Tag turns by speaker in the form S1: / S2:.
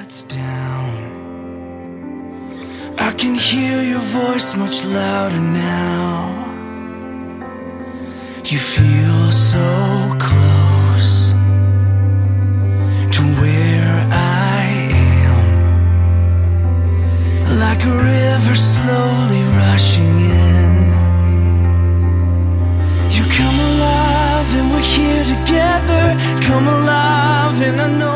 S1: shuts down. I can hear your voice much louder now. You feel so close to where I am, like a river slowly rushing in. You come alive and we're here together. Come alive and I know